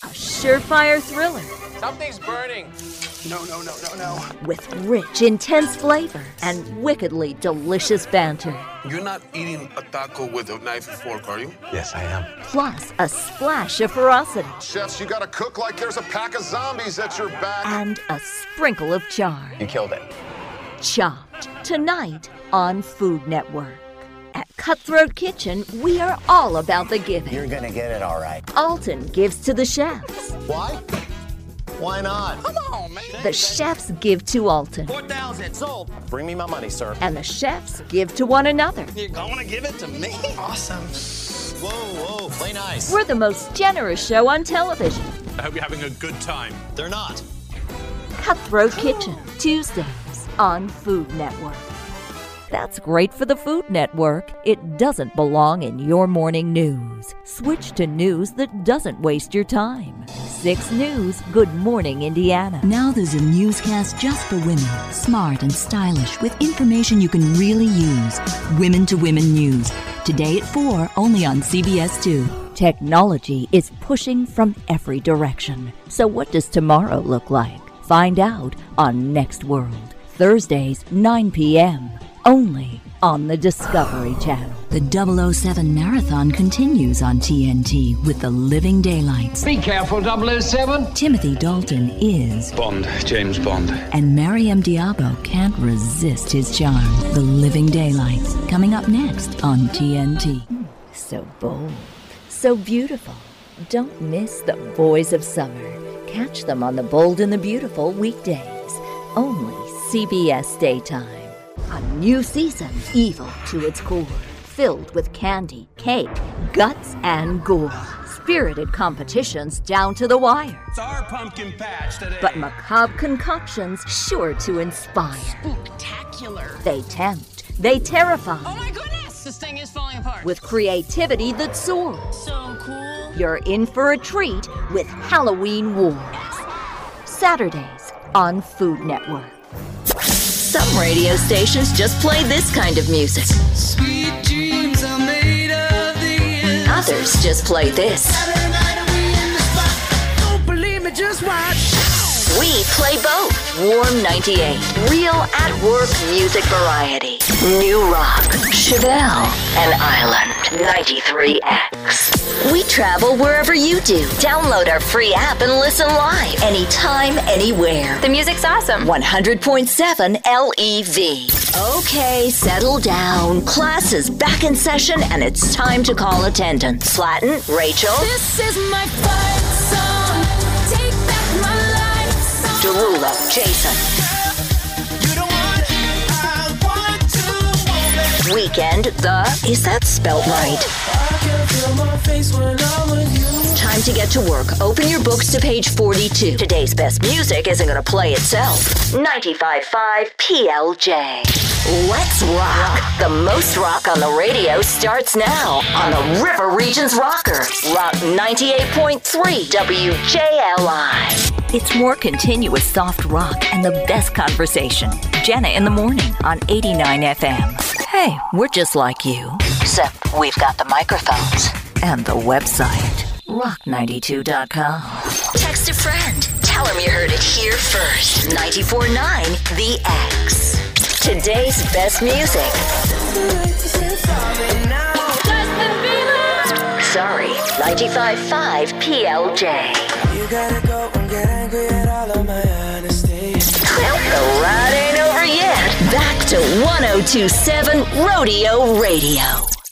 A surefire thriller. Something's burning. No. With rich, intense flavor and wickedly delicious banter. You're not eating a taco with a knife and fork, are you? Yes, I am. Plus a splash of ferocity. Chefs, you gotta cook like there's a pack of zombies at your back. And a sprinkle of charm. You killed it. Chopped. Tonight on Food Network. At Cutthroat Kitchen, we are all about the giving. You're gonna get it all right. Alton gives to the chefs. Why? Why not? Come on, man. The chefs give to Alton. 4,000 sold. Bring me my money, sir. And the chefs give to one another. You're gonna give it to me? Awesome. Whoa, play nice. We're the most generous show on television. I hope you're having a good time. They're not. Cutthroat Kitchen, Tuesdays on Food Network. That's great for the Food Network. It doesn't belong in your morning news. Switch to news that doesn't waste your time. 6 News, Good Morning Indiana. Now there's a newscast just for women. Smart and stylish with information you can really use. Women to Women News. Today at 4, only on CBS 2. Technology is pushing from every direction. So what does tomorrow look like? Find out on Next World. Thursdays, 9 p.m. Only on the Discovery Channel. The 007 Marathon continues on TNT with the Living Daylights. Be careful, 007. Timothy Dalton is Bond, James Bond. and Mariam Diabo can't resist his charm. The Living Daylights, coming up next on TNT. So bold, so beautiful. Don't miss the Boys of Summer. Catch them on The Bold and the Beautiful weekdays. Only CBS Daytime. A new season, evil to its core. Filled with candy, cake, guts, and gore. Spirited competitions down to the wire. It's our pumpkin patch today. But macabre concoctions sure to inspire. Spooktacular. They tempt, they terrify. Oh my goodness! This thing is falling apart. With creativity that soars. So cool. You're in for a treat with Halloween Wars. Saturdays on Food Network. Some radio stations just play this kind of music. Sweet dreams are made of these. Others just play this. Saturday night and we in the spot. Don't believe me, just watch. We play both. Warm 98. Real at-work music variety. New Rock. Chevelle. And Island 93X. We travel wherever you do. Download our free app and listen live. Anytime, anywhere. The music's awesome. 100.7 LEV. Okay, settle down. Class is back in session and it's time to call attendance. Slatton, Rachel. This is my fight song. Take back my life song. Derulo, Jason. You don't want it. I want to want it. Weekend, is that spelt right? I can feel my face when I'm with you. Time to get to work. Open your books to page 42. Today's best music isn't going to play itself. 95.5 PLJ. Let's rock. The most rock on the radio starts now on the River Regions Rocker. Rock 98.3 WJLI. It's more continuous soft rock and the best conversation. Jenna in the morning on 89 FM. Hey, we're just like you. Except we've got the microphones and the website. Rock92.com. Text a friend. Tell him you heard it here first. 94.9 The X. Today's best music. Sorry, 95.5 PLJ. You gotta go and get angry at all of my honesty. The ride ain't over yet. Back to 102.7 Rodeo Radio.